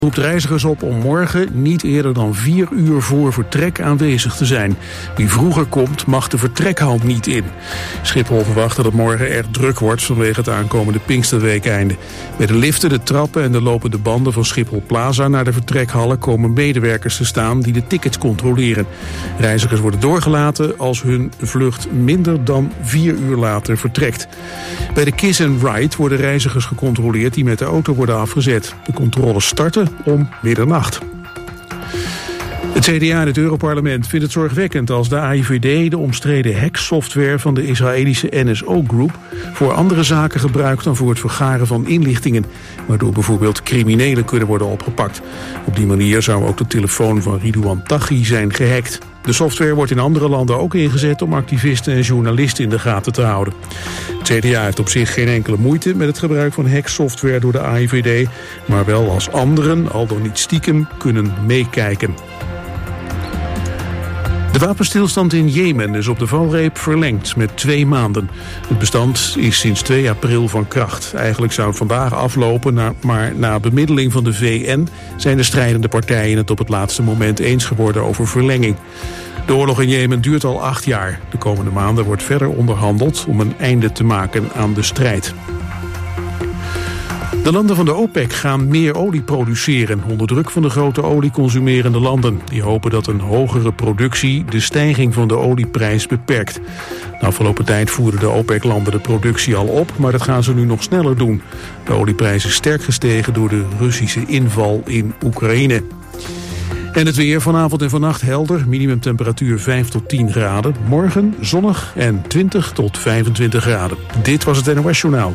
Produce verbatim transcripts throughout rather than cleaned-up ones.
roept reizigers op om morgen niet eerder dan vier uur voor vertrek aanwezig te zijn. Wie vroeger komt, mag de vertrekhal niet in. Schiphol verwacht dat het morgen erg druk wordt vanwege het aankomende Pinksterweekeinde. Bij de liften, de trappen en de lopende banden van Schiphol Plaza naar de vertrekhallen komen medewerkers te staan die de tickets controleren. Reizigers worden doorgelaten als hun vlucht minder dan vier uur later vertrekt. Bij de Kiss and Ride worden reizigers gecontroleerd die met de auto worden afgezet. De controles starten om middernacht. Het C D A in het Europarlement vindt het zorgwekkend als de A I V D de omstreden hacksoftware van de Israëlische N S O Group voor andere zaken gebruikt dan voor het vergaren van inlichtingen, waardoor bijvoorbeeld criminelen kunnen worden opgepakt. Op die manier zou ook de telefoon van Ridouan Taghi zijn gehackt. De software wordt in andere landen ook ingezet om activisten en journalisten in de gaten te houden. Het C D A heeft op zich geen enkele moeite met het gebruik van hacksoftware door de A I V D, maar wel als anderen, al dan niet stiekem, kunnen meekijken. De wapenstilstand in Jemen is op de valreep verlengd met twee maanden. Het bestand is sinds twee april van kracht. Eigenlijk zou het vandaag aflopen, maar na bemiddeling van de V N zijn de strijdende partijen het op het laatste moment eens geworden over verlenging. De oorlog in Jemen duurt al acht jaar. De komende maanden wordt verder onderhandeld om een einde te maken aan de strijd. De landen van de OPEC gaan meer olie produceren, onder druk van de grote olieconsumerende landen. Die hopen dat een hogere productie de stijging van de olieprijs beperkt. De afgelopen tijd voerden de OPEC-landen de productie al op, maar dat gaan ze nu nog sneller doen. De olieprijs is sterk gestegen door de Russische inval in Oekraïne. En het weer vanavond en vannacht helder, minimumtemperatuur vijf tot tien graden. Morgen zonnig en twintig tot vijfentwintig graden. Dit was het N O S-journaal.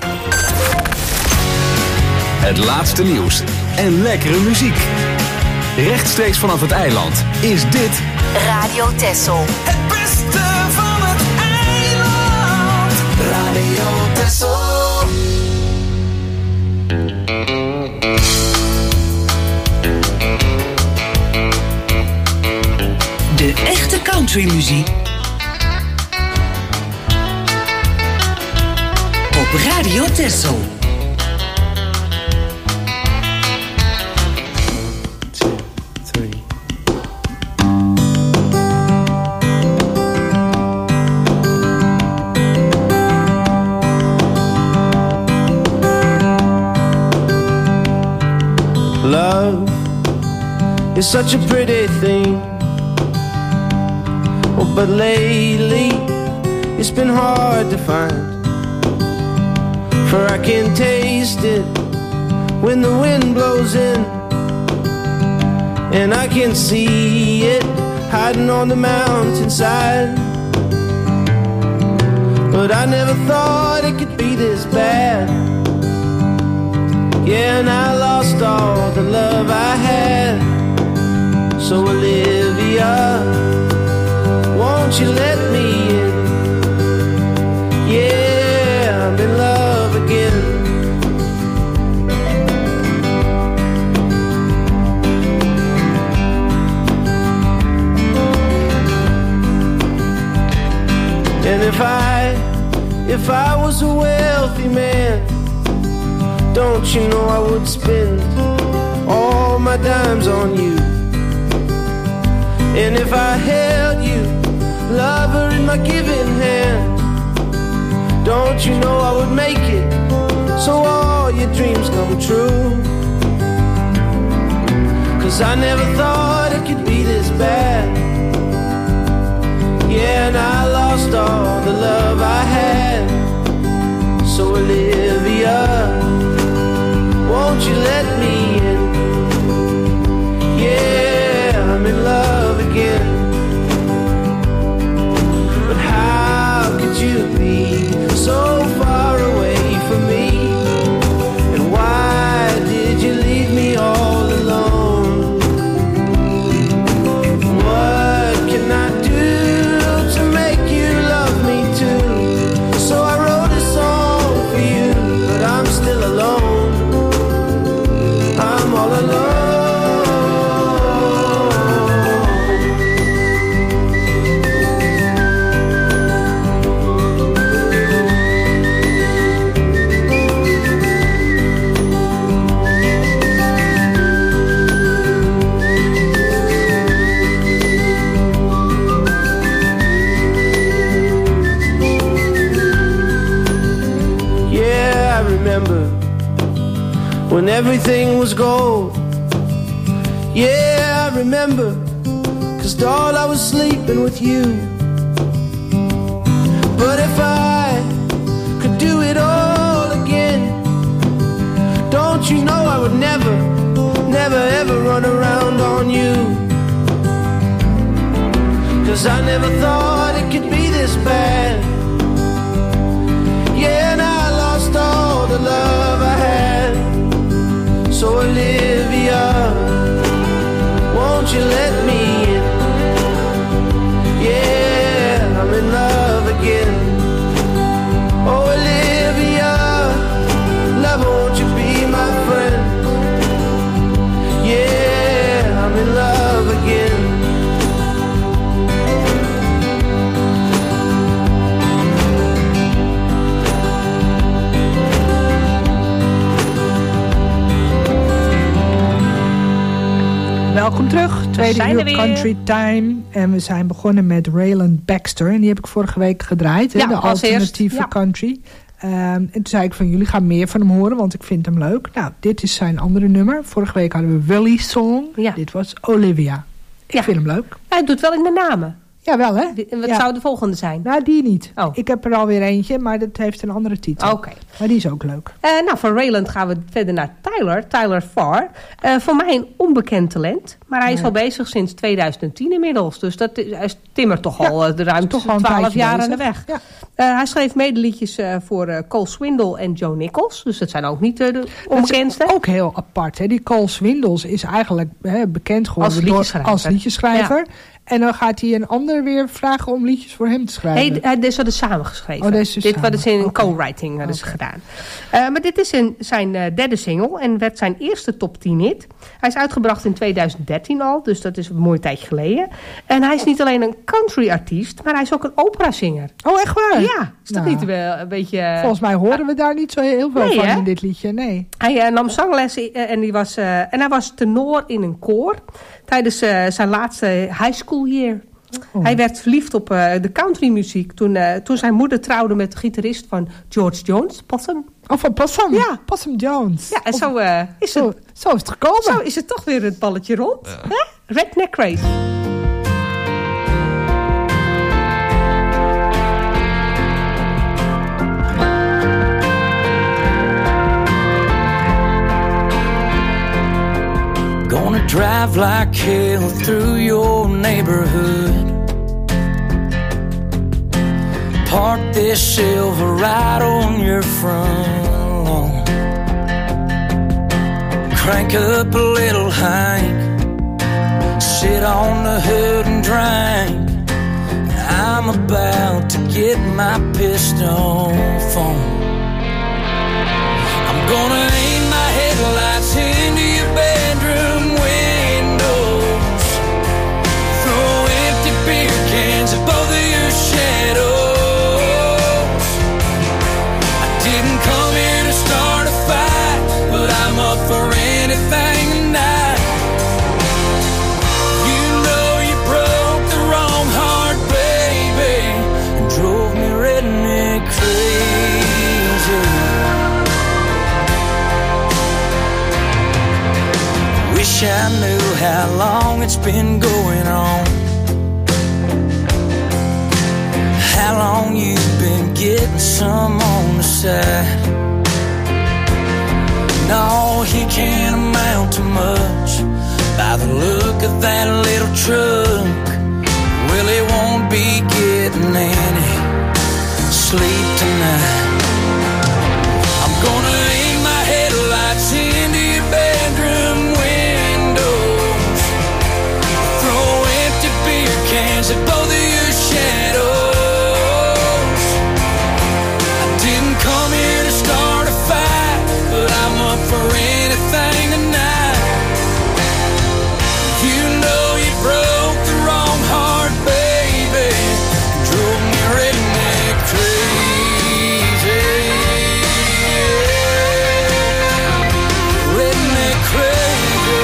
Het laatste nieuws en lekkere muziek. Rechtstreeks vanaf het eiland is dit Radio Texel. Het beste van het eiland. Radio Texel. De echte countrymuziek op Radio Texel. Love is such a pretty thing, oh, but lately it's been hard to find. For I can taste it when the wind blows in, and I can see it hiding on the mountainside. But I never thought it could be this bad. Yeah, and I lost all the love I had. So Olivia, won't you let me in? Yeah, I'm in love again. And if I, if I was a wealthy man, don't you know I would spend all my dimes on you? And if I held you, lover, in my giving hand, don't you know I would make it so all your dreams come true? 'Cause I never thought it could be this bad. Yeah, and I lost all the love I had. So Olivia, won't you let me in? Yeah, I'm in love again. But how could you be so far away from me? And why did you leave me all alone? What can I do to make you love me too? So I wrote a song for you, but I'm still alone. when everything was gold. Yeah, I remember, 'cause doll, I was sleeping with you. But if I could do it all again, don't you know I would never, never ever run around on you. 'Cause I never thought it could be this bad. Yeah, and I lost all the love I had. So Olivia, won't you let me in? Yeah, I'm in love again. Oh Olivia, lover, won't you be my friend? Yeah, I'm in love again. Welkom terug, tweede uur Country Time. En we zijn begonnen met Raylan Baxter. En die heb ik vorige week gedraaid, ja, hè, de alternatieve ja. country. Um, en toen zei ik van, jullie gaan meer van hem horen, want ik vind hem leuk. Nou, dit is zijn andere nummer. Vorige week hadden we Willie's Song. Ja. Dit was Olivia. Ik ja. vind hem leuk. Hij doet wel in de namen. Ja, wel hè? En wat ja. zou de volgende zijn? Nou, die niet. Oh. Ik heb er alweer eentje, maar dat heeft een andere titel. Oké. Okay. Maar die is ook leuk. Uh, nou, van Raylan gaan we verder naar Tyler. Tyler Farr. Uh, voor mij een onbekend talent. Maar hij is ja. al bezig sinds tweeduizend tien inmiddels. Dus dat is, hij timmert toch ja. al uh, ruim twaalf jaar aan de weg. Ja. Uh, hij schreef medeliedjes uh, voor uh, Cole Swindle en Joe Nichols. Dus dat zijn ook niet uh, de onbekendste. Dat is ook heel apart. Hè? Die Cole Swindles is eigenlijk hè, bekend geworden als liedjeschrijver. Door, als liedjeschrijver. Ja. En dan gaat hij een ander weer vragen om liedjes voor hem te schrijven. Nee, hij is hadden samengeschreven. Oh, deze dit samen. was in okay. co-writing hadden okay. ze gedaan. Uh, maar dit is een, zijn uh, derde single en werd zijn eerste top tien hit. Hij is uitgebracht in tweeduizend dertien al, dus dat is een mooi tijdje geleden. En hij is niet alleen een country artiest, maar hij is ook een operazanger. Oh, echt waar? Ja, is dat nou, niet uh, een beetje... Uh, volgens mij horen uh, we daar niet zo heel veel nee, van hè? in dit liedje, nee. Hij uh, nam zangles uh, en, die was, uh, en hij was tenor in een koor tijdens uh, zijn laatste high school year. Oh. Hij werd verliefd op uh, de countrymuziek toen, uh, toen zijn moeder trouwde met de gitarist van George Jones, Possum. Oh, van Possum? Ja. Possum Jones. Ja, en of, zo, uh, is zo, het, zo is het gekomen. Zo is het toch weer het balletje rond. Ja. Hè? Redneck Crazy. Gonna drive like hell through your neighborhood. Park this Silver right on your front lawn. Crank up a little hike. Sit on the hood and drink. I'm about to get my pistol phone. I'm gonna aim my headlights into your bedroom windows. Throw empty beer cans at both of your shadows. I didn't come here to start a fight, but I'm up for anything tonight. You know you broke the wrong heart, baby, and drove me redneck crazy. Wish I knew how long it's been going on. How long you've been getting some on the side. No, he can't amount to much by the look of that little truck. Well, he won't be getting any sleep tonight. I'm gonna aim my headlights into your bedroom windows. Throw empty beer cans at both of your shadows. I didn't come here to start a fight, but I'm up for anything tonight. You know you broke the wrong heart, baby, drove me redneck crazy. Redneck crazy.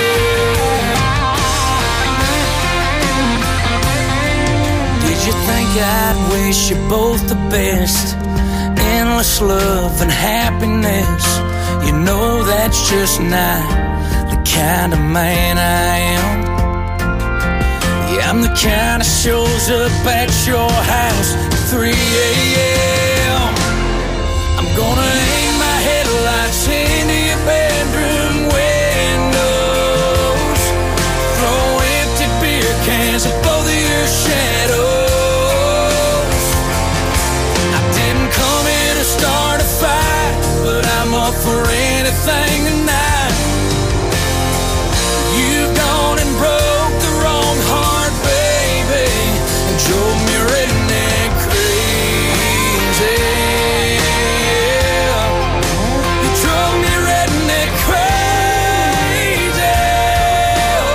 Did you think I'd wish you both the best? Endless love and happiness. You know that's just not the kind of man I am. Yeah, I'm the kind that shows up at your house at three a.m. I'm gonna aim my headlights into your bedroom windows, throw empty beer cans at both of your shadows. I didn't come here to start a fight, but I'm up for anything tonight. You've gone and broke the wrong heart, baby, and drove me redneck crazy. You drove me redneck crazy. Oh,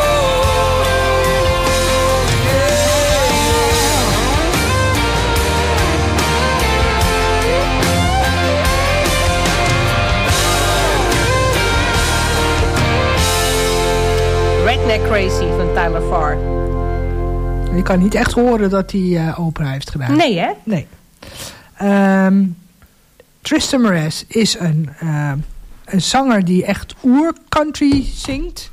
Redneck Crazy van Tyler Farr. Je kan niet echt horen dat hij uh, opera heeft gedaan. Nee, hè? Nee. Um, Tristan Moretz is een, uh, een zanger die echt oer-country zingt.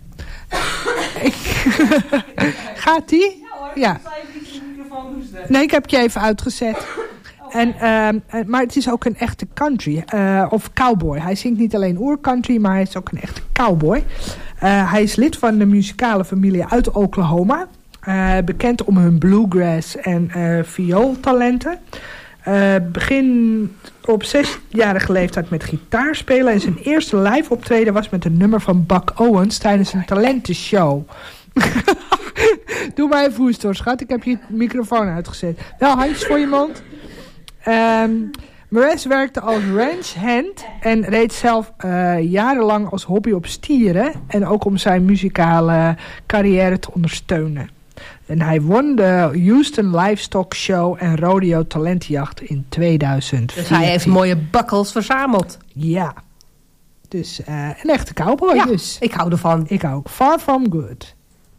Gaat die? Ja. Nee, ik heb je even uitgezet. En, uh, maar het is ook een echte country. Uh, of cowboy. Hij zingt niet alleen oer-country, maar hij is ook een echte cowboy. Uh, hij is lid van de muzikale familie uit Oklahoma. Uh, bekend om hun bluegrass en uh, viooltalenten. Uh, begin op zesjarige leeftijd met gitaar spelen. En zijn eerste live optreden was met een nummer van Buck Owens tijdens een talentenshow. Doe maar even hoesten, schat. Ik heb je microfoon uitgezet. Wel handjes voor je mond. Um, Moretz werkte als ranchhand en reed zelf uh, jarenlang als hobby op stieren. En ook om zijn muzikale carrière te ondersteunen. En hij won de Houston Livestock Show en Rodeo Talentjacht in tweeduizend veertien. Dus hij heeft mooie bukkels verzameld. Ja. Dus uh, een echte cowboy ja, dus. Ik hou ervan. Ik ook. Far From Good.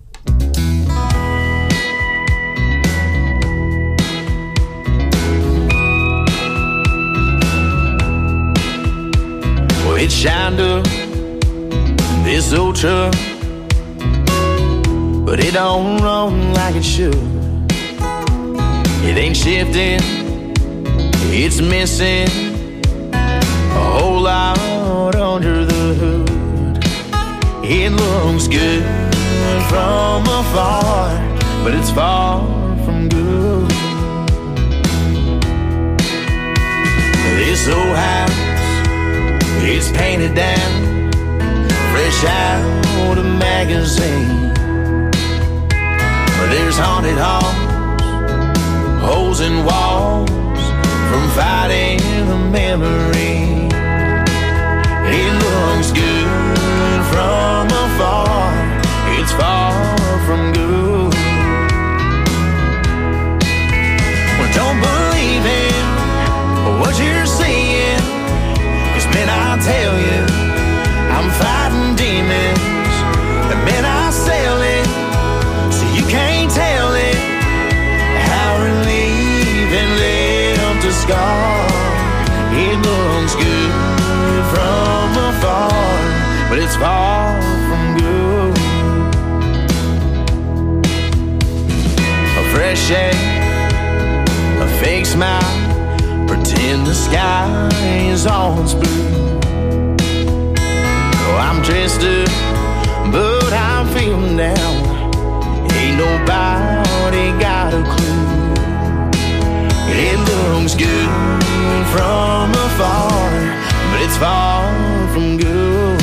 Well, it shined up this old truck, but it don't run like it should. It ain't shifting, it's missing a whole lot under the hood. It looks good from afar, but it's far from good. This old house, it's painted down, fresh out a magazine. There's haunted halls, holes in walls from fighting the memory. It looks good from afar, it's far from good. Well, don't believe in what you're seeing, 'cause man, I tell you, I'm fighting demons, and man, I sell it, so you can't tell it how relieving left a scar. It looks good from afar, but it's far from good. A fresh shade, a fake smile, pretend the sky is always blue. Oh, I'm dressed up, but I'm feeling down. Ain't nobody got a clue. It looks good from afar, but it's far from good.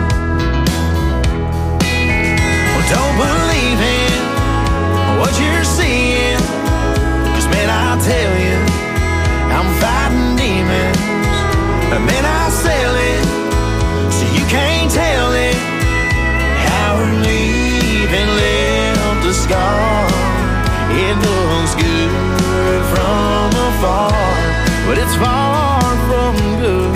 Well, don't believe in what you're seeing, 'cause man, I tell you, I'm fighting demons, and man, I sell it, so you can't tell it how relieving left a scar. It looks good from afar, but it's far from good.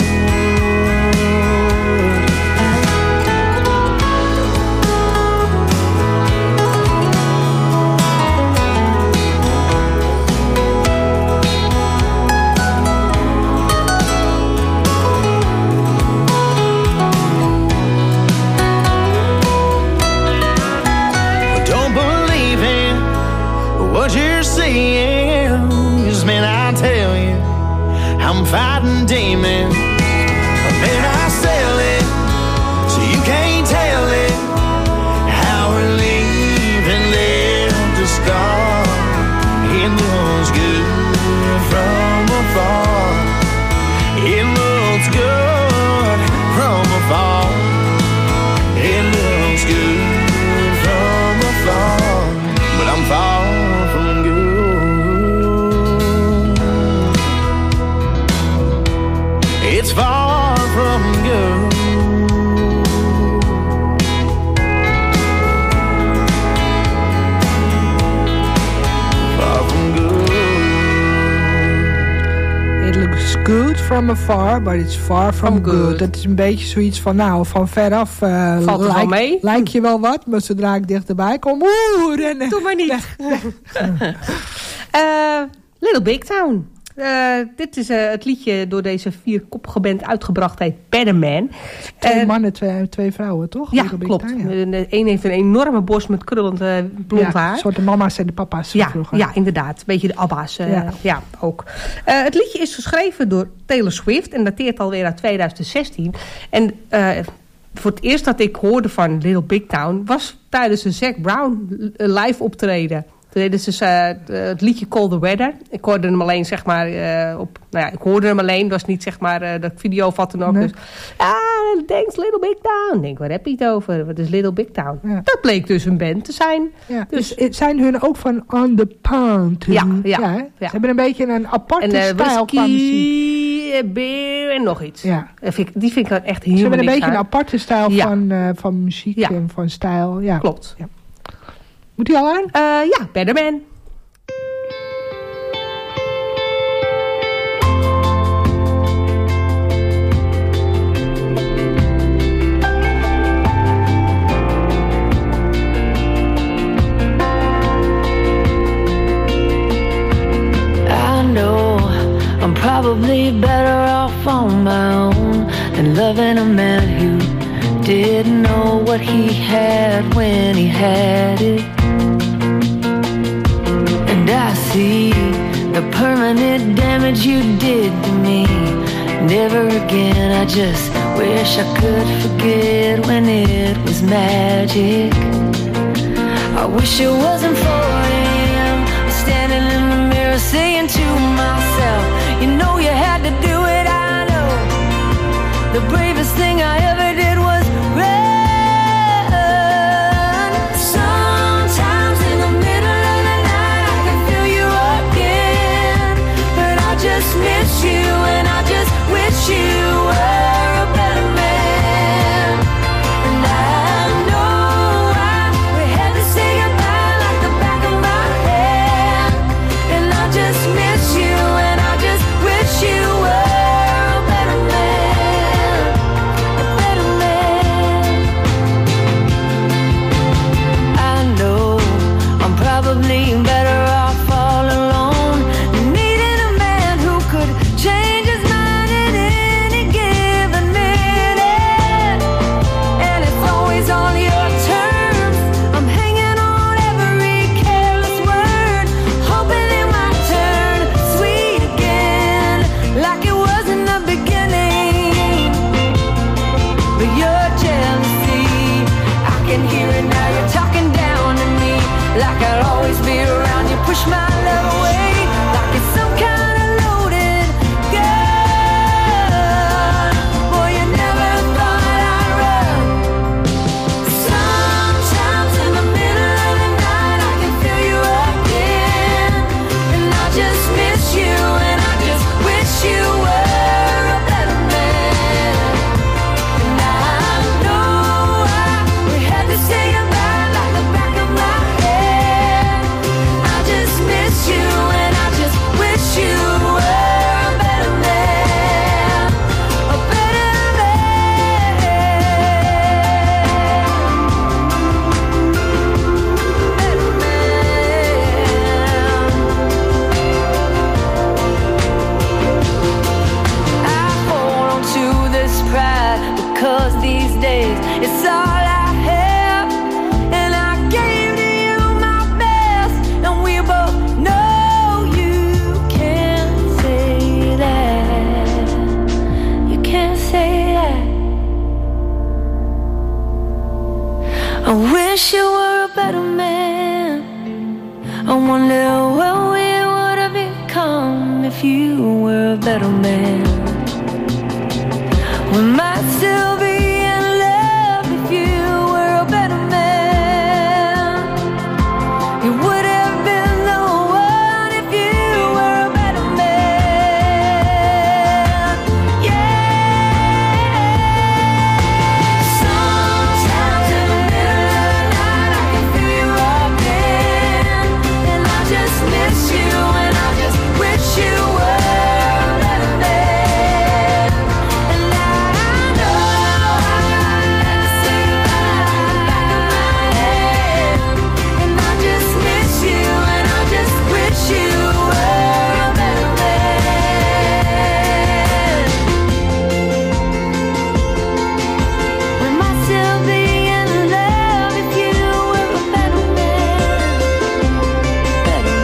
I'm fighting demons. And then I sell it, so you can't tell it. How we're leaving left a scar. It looks good from afar. It looks good from afar. It looks good from afar. But I'm far from good. It's far from good. Good from afar, but it's far from, from good. good. Dat is een beetje zoiets van, nou, van veraf uh, valt er wel mee. Lijk je wel wat, maar zodra ik dichterbij kom, oeh, rennen. Doe maar niet. uh, Little Big Town. Uh, dit is uh, het liedje door deze vierkoppige band uitgebracht, heet Better Man. Twee uh, mannen, twee, twee vrouwen, toch? Ja, klopt. Ja. De een heeft een enorme borst met krullend uh, blond ja, haar. Een soort de mama's en de papa's ja, vroeger. Ja, inderdaad. Beetje de abba's. Uh, ja. ja, ook. Uh, het liedje is geschreven door Taylor Swift en dateert alweer uit tweeduizend zestien. En uh, voor het eerst dat ik hoorde van Little Big Town was tijdens een Zac Brown live optreden. Toen deden ze uh, het liedje Call the Weather. Ik hoorde hem alleen, zeg maar, uh, op... Nou ja, ik hoorde hem alleen. Het was niet, zeg maar, uh, dat video vatte nog. Nee. Dus, ah, thanks Little Big Town. Ik denk, waar heb je het over? Wat is Little Big Town? Ja. Dat bleek dus een band te zijn. Ja. Dus, dus zijn hun ook van On the Pound? Ja, ja, ja, ja. Ze hebben een beetje een aparte en, uh, stijl qua muziek. Beer en nog iets. Ja. Die vind ik echt heel Ze hebben een beetje aan. een aparte stijl ja. van, uh, van muziek ja. en van stijl. Ja. Klopt. Ja. Moet hij al aan? Uh, ja, Better Man. I'm probably better off on my own than loving a man who didn't know what he had when he had it. And I see the permanent damage you did to me. Never again, I just wish I could forget when it was magic. I wish it wasn't four a.m. standing in the mirror saying to myself, you know you had to do it, I know. The bravest thing I ever did was run. Sometimes in the middle of the night I can feel you again. But I just miss you and I just wish you were a better man. And I know I, we had to say goodbye like the back of my hand. And I just miss you and I just wish you were a better man, a better man. I know I'm probably better off all alone, needing a man who could change his mind in any given minute. And it's always on your terms. I'm hanging on every careless word, hoping it might turn sweet again, like it was in the beginning. But your jealousy, I can hear it now. You're talking down to me, like I'll always be around. You push my love away, like it's some kind of loaded gun. Boy, you never thought I'd run. Sometimes in the middle of the night I can feel you again. And I just miss you and I just wish you were a better man. And I know I, we had to say goodbye like the back of my head. I just miss I wish you were a better man. I wonder what we would have become if you were a better man. We might still be in love if you were a better man. You would have been the one if you were a better man. Yeah. Sometimes in the middle of the night I can feel you again, and I just miss you, and I just wish you were a better man. And I know I never say goodbye in the back of my head, and I just miss you, and I just wish you were a better man. We might still be in love if you were a better man. Better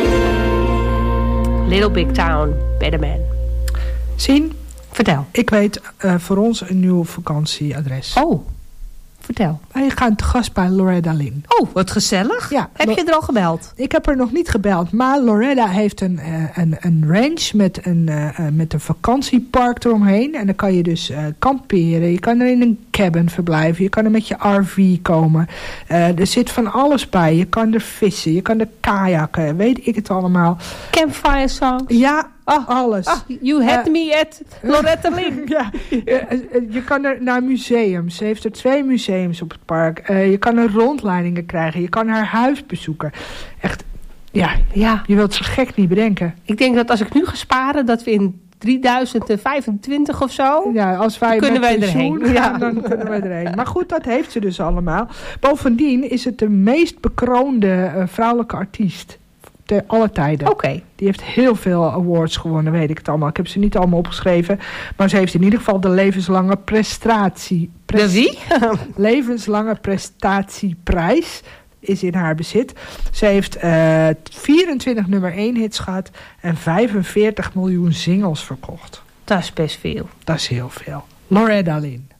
man. Little Big Town, Better Man. Zien, Vertel. ik weet uh, voor ons een nieuw vakantieadres. Oh, vertel. Wij gaan te gast bij Loretta Lynn. Oh, wat gezellig. Ja, Heb Lo- je er al gebeld? Ik heb er nog niet gebeld, maar Loretta heeft een, uh, een, een ranch met een, uh, uh, met een vakantiepark eromheen. En dan kan je dus uh, kamperen, je kan er in een cabin verblijven, je kan er met je R V komen. Uh, er zit van alles bij, je kan er vissen, je kan er kajakken, weet ik het allemaal. Campfire songs. Ja, Oh, alles. Oh, you had Uh, me at Loretta Lynn. Ja, uh, uh, je kan er naar museums. Ze heeft er twee museums op het park. Uh, je kan er rondleidingen krijgen. Je kan haar huis bezoeken. Echt, ja, Ja, je wilt het zo gek niet bedenken. ik denk dat als ik nu ga sparen, dat we in drieduizend vijfentwintig of zo... Ja, als wij Kunnen met wij pensioen erheen. gaan, Ja. dan kunnen wij erheen. Maar goed, dat heeft ze dus allemaal. Bovendien is het de meest bekroonde uh, vrouwelijke artiest te alle tijden. Oké. Die heeft heel veel awards gewonnen, weet ik het allemaal. Ik heb ze niet allemaal opgeschreven. Maar ze heeft in ieder geval de levenslange prestatie... De wie? levenslange prestatieprijs is in haar bezit. Ze heeft uh, vierentwintig nummer één hits gehad en vijfenveertig miljoen singles verkocht. Dat is best veel. Dat is heel veel. Loretta Lynn.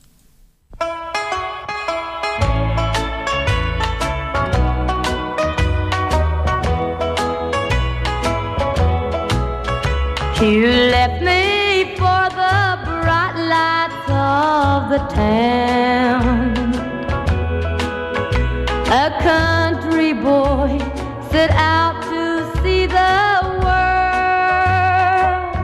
You left me for the bright lights of the town. A country boy set out to see the world.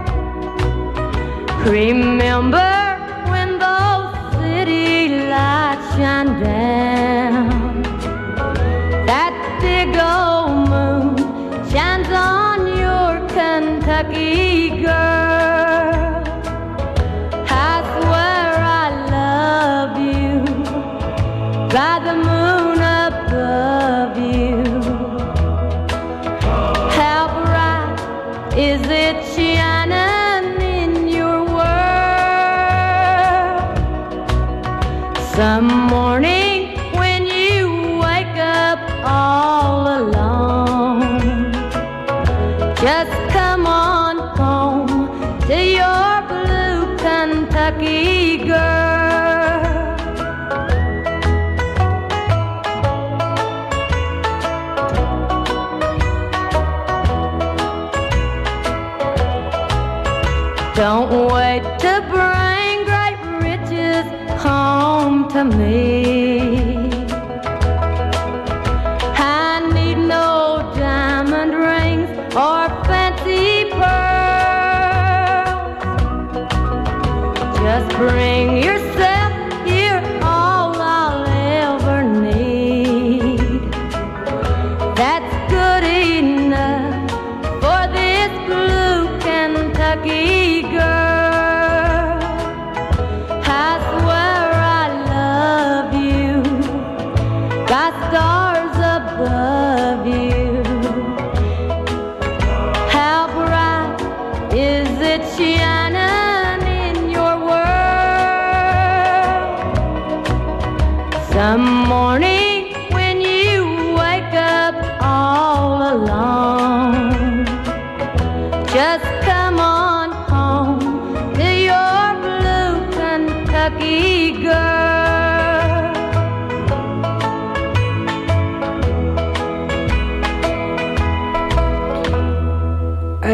Remember when those city lights shine down? That big old moon shines on your Kentucky girl. I swear I love you by the moon above you. How bright is it shining in your world? Some morning when you wake up all alone, just come on home to your blue Kentucky girl. Don't wait to bring great riches home to me. I need no diamond rings or fancy pearls. Just bring yourself here, all I'll ever need. That's good enough for this blue Kentucky girl. I swear I love you, got stars above you. How bright is it shining in your world? Some morning when you wake up all alone, just come on home to your blue Kentucky girl.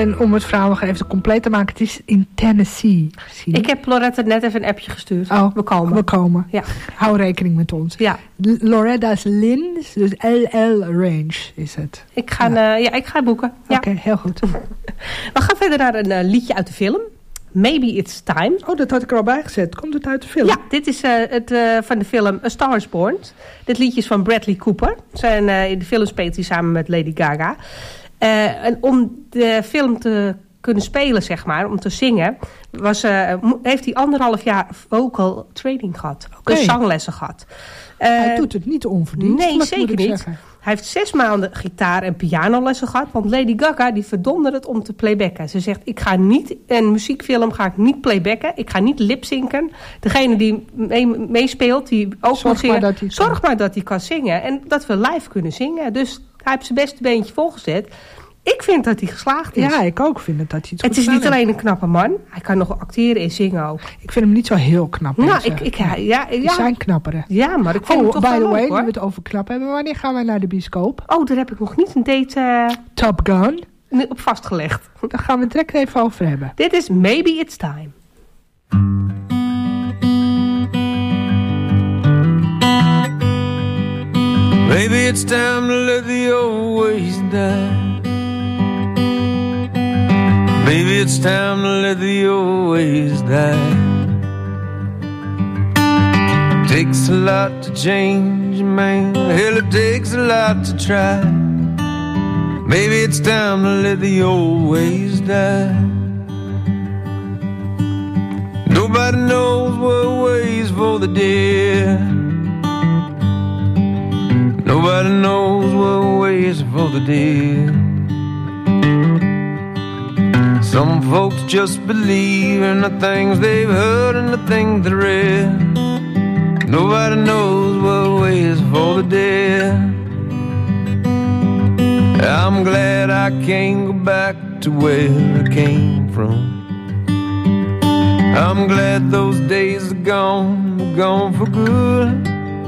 En om het verhaal nog even compleet te maken, het is in Tennessee. Zie je? Ik heb Loretta net even een appje gestuurd. Oh, we komen. We komen. Ja. Hou rekening met ons. Ja. L- Loretta's Lynn, dus L L Range is het. Ik ga, ja. Uh, ja, ik ga boeken. Ja. Oké, okay, heel goed. We gaan verder naar een uh, liedje uit de film. Maybe It's Time. Oh, dat had ik er al bij gezet. Komt het uit de film? Ja, dit is uh, het, uh, van de film A Star is Born. Dit liedje is van Bradley Cooper. Zijn, uh, in de film speelt hij samen met Lady Gaga. Uh, en om de film te kunnen spelen, zeg maar, om te zingen, was, uh, heeft hij anderhalf jaar vocal training gehad. Okay. Dus zanglessen gehad. Uh, hij doet het niet onverdiend. Nee, zeker niet. Zeggen. Hij heeft zes maanden gitaar- en pianolessen gehad. Want Lady Gaga die verdonde het om te playbacken. Ze zegt, ik ga niet, een muziekfilm ga ik niet playbacken. Ik ga niet lipzinken. Degene die meespeelt, mee die ook zorg moet zingen, maar dat zorg maar dat hij kan zingen. En dat we live kunnen zingen. Dus hij heeft zijn beste beentje volgezet. Ik vind dat hij geslaagd is. Ja, ik ook vind het dat hij het goed Het is niet heeft. alleen een knappe man. Hij kan nog acteren en zingen ook. Ik vind hem niet zo heel knap. Nou, ik, ik, ja, ja, Die ja. zijn knapperen. Ja, maar ik vind oh, hem toch by wel the leuk, way, hoor. nu we het over knap hebben. Wanneer gaan wij naar de bioscoop? Oh, daar heb ik nog niet een date uh, Top Gun. op vastgelegd. Daar gaan we het direct even over hebben. Dit is Maybe It's Time. Maybe it's time to let the old ways die. Maybe it's time to let the old ways die. Takes a lot to change a man. Hell, it takes a lot to try. Maybe it's time to let the old ways die. Nobody knows what ways for the dead. Nobody knows what ways for the dead. Some folks just believe in the things they've heard and the things they read. Nobody knows what ways for the dead. I'm glad I can't go back to where I came from. I'm glad those days are gone, gone for good.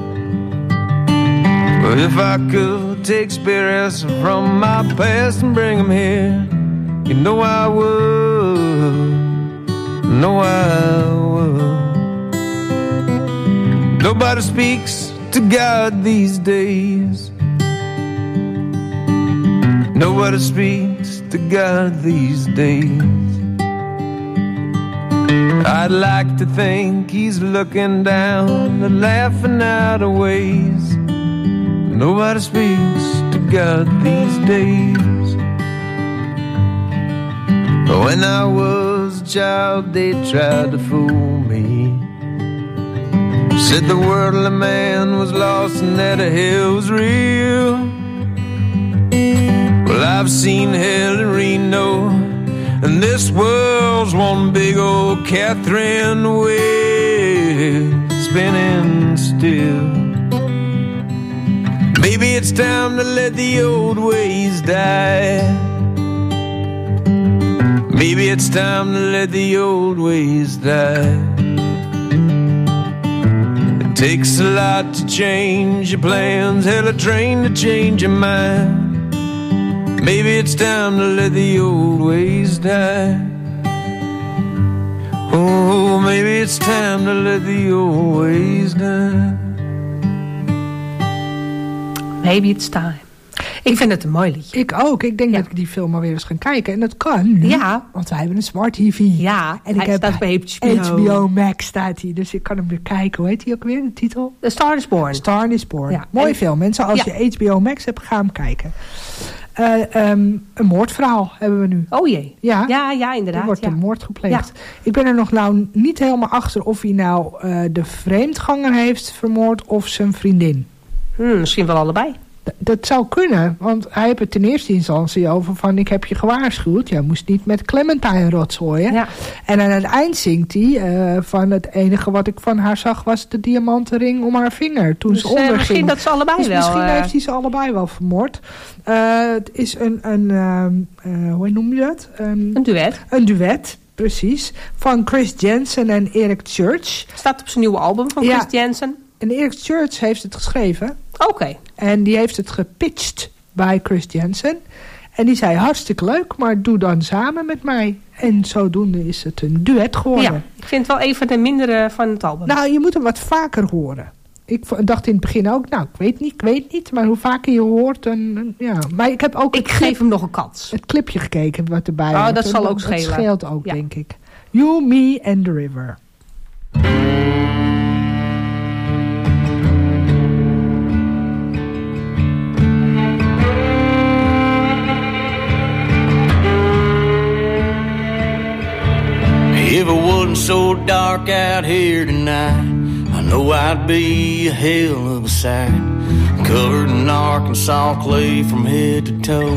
But if I could take spirits from my past and bring them here, you know I would, know I would. Nobody speaks to God these days. Nobody speaks to God these days. I'd like to think he's looking down and laughing out of ways. Nobody speaks to God these days. When I was a child, they tried to fool me. Said the worldly man was lost and that hell was real. Well, I've seen hell in Reno, and this world's one big old Catherine wheel spinning still. Maybe it's time to let the old ways die. Maybe it's time to let the old ways die. It takes a lot to change your plans, hell, a train to change your mind. Maybe it's time to let the old ways die. Oh, maybe it's time to let the old ways die. Maybe it's time. Ik vind het een mooi liedje. Ik ook. Ik denk ja. dat ik die film maar weer eens ga kijken. En dat kan nu. Ja. Want wij hebben een smart T V. Ja. En ik hij heb staat bij H B O. H B O Max staat hij. Dus ik kan hem weer kijken. Hoe heet hij ook weer? De titel? The Star is Born. Star is Born. Ja. Mooi en, film. Mensen, als ja. je H B O Max hebt, ga hem kijken. Uh, um, een moordverhaal hebben we nu. Oh jee. Ja, ja, ja inderdaad. Er wordt ja. een moord gepleegd. Ja. Ik ben er nog nou niet helemaal achter of hij nou uh, de vreemdganger heeft vermoord of zijn vriendin. Hmm, misschien wel allebei. D- dat zou kunnen, want hij heeft het in eerste instantie over van ik heb je gewaarschuwd. Jij moest niet met Clementine rotzooien. Ja. En aan het eind zingt hij uh, van het enige wat ik van haar zag was de diamanten ring om haar vinger. Toen dus, ze onderging. Uh, misschien dat ze allebei dus wel. Misschien uh... heeft hij ze allebei wel vermoord. Uh, het is een, een uh, uh, hoe noem je dat? Um, een duet. Een duet. Precies. Van Chris Jensen en Eric Church. Staat op zijn nieuwe album van Chris ja. Jensen. En Eric Church heeft het geschreven. Oké. Okay. En die heeft het gepitcht bij Chris Jensen. En die zei, hartstikke leuk, maar doe dan samen met mij. En zodoende is het een duet geworden. Ja, ik vind het wel een van de mindere van het album. Nou, je moet hem wat vaker horen. Ik dacht in het begin ook, nou, ik weet niet, ik weet niet. Maar hoe vaker je hoort, dan, ja. Maar ik heb ook... Ik geef clip, hem nog een kans. Het clipje gekeken wat erbij Oh, hoort. dat zal ook schelen. Dat scheelt ook, ja. denk ik. You, Me and the River. If it wasn't so dark out here tonight, I know I'd be a hell of a sight, covered in Arkansas clay from head to toe.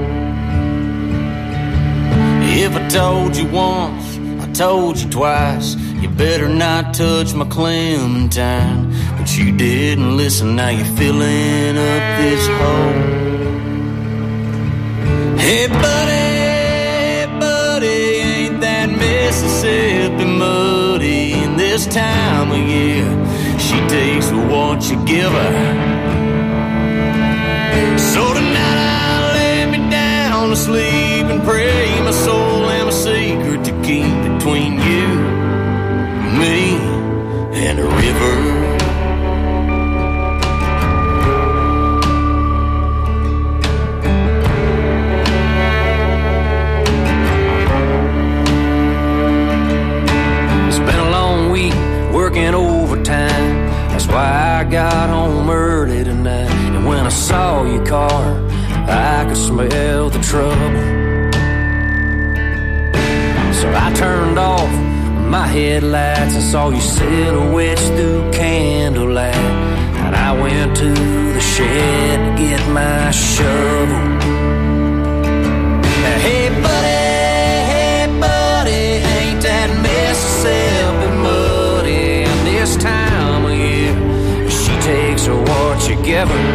If I told you once, I told you twice, you better not touch my clementine. But you didn't listen, now you're filling up this hole. Hey buddy, buddy, ain't that Mississippi muddy? In this time of year, she takes what you give her. So tonight I'll lay me down to sleep and pray my soul and my secret to keep between you, me, and the river. Working overtime, that's why I got home early tonight. And when I saw your car, I could smell the trouble. So I turned off my headlights and saw your silhouette through candlelight. And I went to the shed to get my shovel. Hey buddy, hey buddy, ain't that Mississippi muddy? This time of year, she takes her what you give her.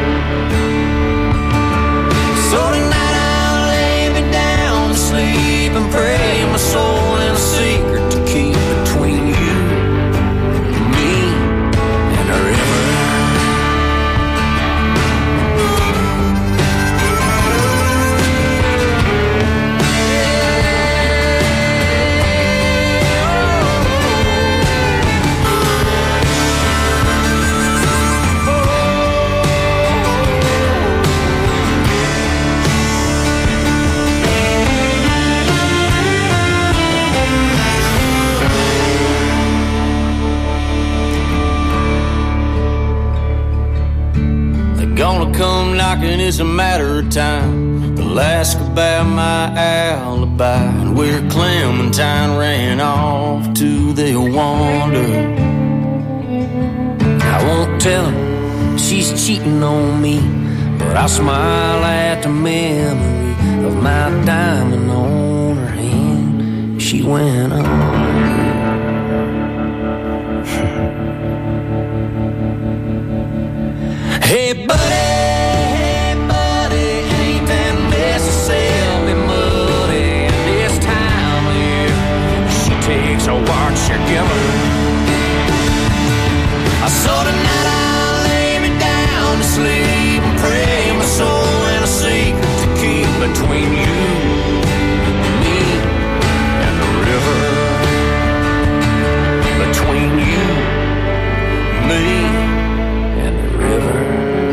So tonight I'll lay me down to sleep and pray my soul and a secret to keep between you, me, and the river. Gonna come knocking, it's a matter of time. They'll ask about my alibi and where Clementine ran off to, they'll wonder. I won't tell them she's cheating on me, but I smile at the memory of my diamond on her hand. She went on. Hey buddy, hey buddy, ain't that Mississippi muddy? And this time of year, she takes a watch you give her. So tonight I'll lay me down to sleep and pray my soul and a secret to keep between you, me, and the river. Between you, me, and the river.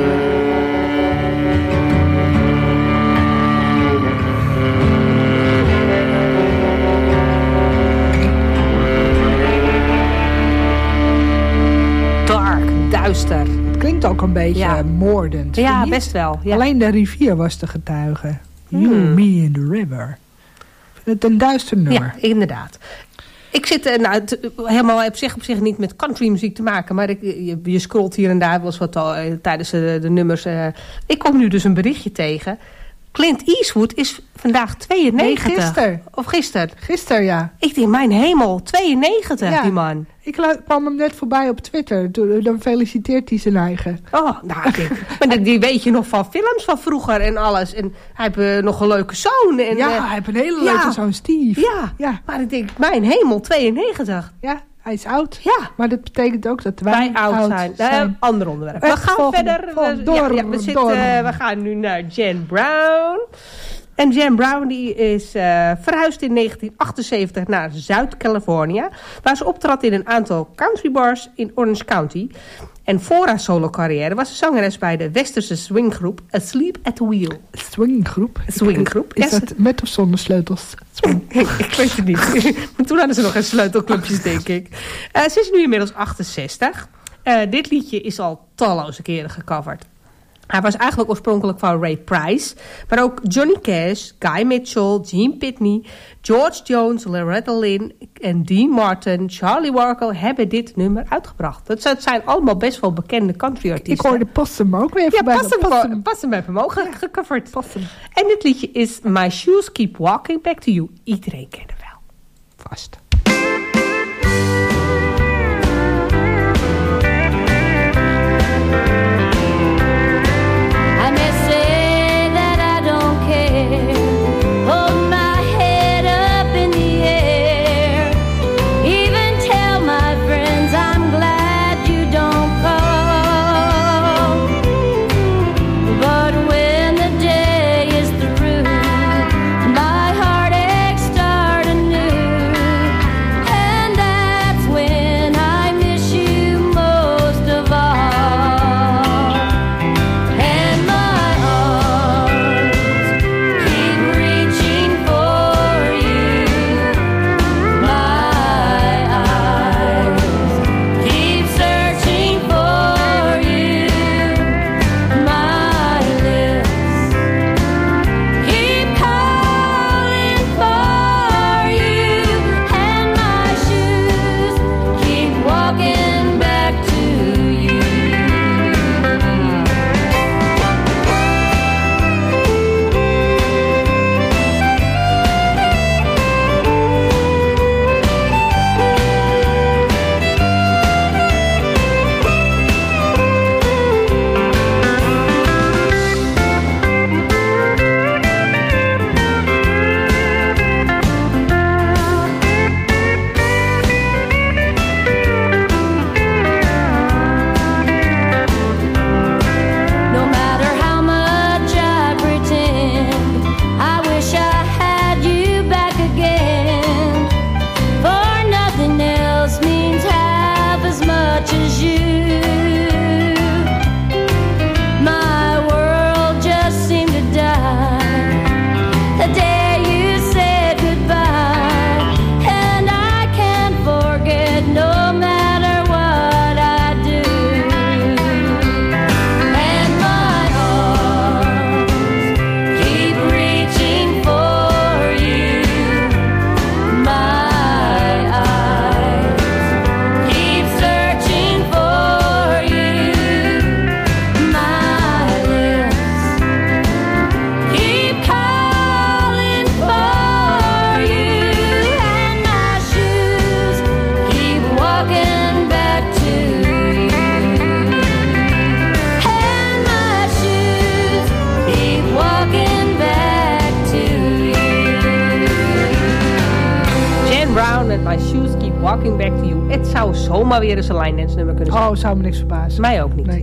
Duister. Het klinkt ook een beetje ja. moordend. Ja, best wel. Ja. Alleen de rivier was de getuige. Hmm. You, me and the river. Ik vind het een duister nummer. Ja, inderdaad. Ik zit uh, nou, het, helemaal op zich, op zich niet met countrymuziek te maken. Maar ik, je, je scrolt hier en daar wel eens wat al, uh, tijdens de, de nummers. Uh, ik kom nu dus een berichtje tegen. Clint Eastwood is vandaag tweeënnegentig. Nee, gisteren. Of gisteren? Gisteren, ja. Ik denk, mijn hemel, tweeënnegentig, ja. Die man. Ik kwam hem net voorbij op Twitter. Dan feliciteert hij zijn eigen. Oh, nou, ik, maar die weet je nog van films van vroeger en alles. En hij heeft uh, nog een leuke zoon. En, ja, uh, hij heeft een hele leuke ja. zoon, Steve. Ja, ja, maar ik denk, mijn hemel, tweeënnegentig. Ja, hij is oud. Ja. Maar dat betekent ook dat wij, wij oud, oud zijn. zijn. Uh, ander onderwerp. We gaan volgende, verder. Volgende, we, door, ja, ja, we, zitten, uh, we gaan nu naar Jan Brown. En Jan Brown die is uh, verhuisd in negentien achtenzeventig naar Zuid-Californië, waar ze optrad in een aantal country bars in Orange County. En voor haar solo-carrière was ze zangeres bij de westerse swinggroep Asleep at the Wheel. Swinggroep? Swinggroep. Is ja, dat met of zonder sleutels? ik weet het niet. Maar toen hadden ze nog geen sleutelclubjes, denk ik. Uh, ze is nu inmiddels achtenzestig. Uh, dit liedje is al talloze keren gecoverd. Hij was eigenlijk oorspronkelijk van Ray Price. Maar ook Johnny Cash, Guy Mitchell, Gene Pitney, George Jones, Loretta Lynn en Dean Martin, Charlie Walker hebben dit nummer uitgebracht. Dat zijn allemaal best wel bekende country artiesten. Ik hoorde Possum ook weer ja, voorbij. Possum, Possum. Possum heeft hem ook ja. gecoverd. Possum. En dit liedje is My Shoes Keep Walking Back to You. Iedereen kent hem wel. Vast. Walking Back to You. Het zou zomaar weer eens een line dance nummer kunnen zijn. Oh, zou me niks verbazen. Mij ook niet. Nee.